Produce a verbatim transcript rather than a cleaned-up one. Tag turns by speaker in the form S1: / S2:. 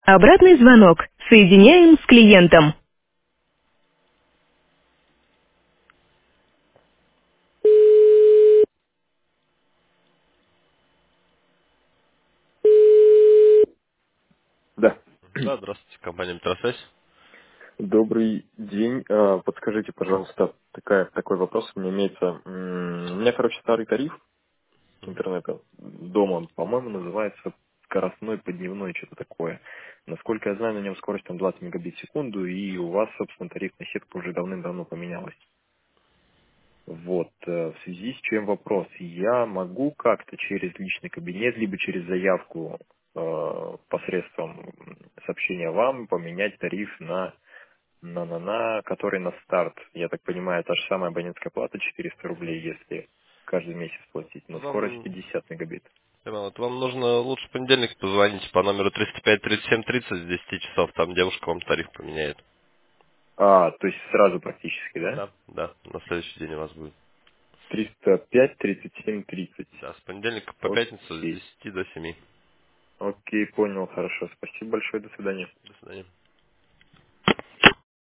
S1: Обратный звонок. Соединяем с клиентом. Да.
S2: Да, здравствуйте, компания Метросвязь.
S1: Добрый день. А, Подскажите, пожалуйста, такая, такой вопрос у меня имеется. М, У меня, короче, старый тариф интернета дома, по-моему, называется скоростной подневной, что-то такое. Насколько я знаю, на нем скорость там двадцать мегабит в секунду, и у вас, собственно, тарифная сетка уже давным-давно поменялась. Вот, э, в связи с чем вопрос. Я могу как-то через личный кабинет, либо через заявку э, посредством м, сообщения вам поменять тариф на, на, на, на, который на старт. Я так понимаю, та же самая абонентская плата четыреста рублей, если каждый месяц платить, но скорость
S2: Вам,
S1: пятьдесят мегабит.
S2: вот, вам нужно лучше в понедельник позвонить по номеру триста пять тридцать семь тридцать с десяти часов, там девушка вам тариф поменяет.
S1: А, то есть сразу практически, да?
S2: Да, да, на следующий день у вас будет.
S1: триста пять тридцать семь тридцать.
S2: Да, с понедельника по пятницу с
S1: Окей.
S2: десяти до семи.
S1: Окей, понял, хорошо. Спасибо большое, до свидания.
S2: До свидания.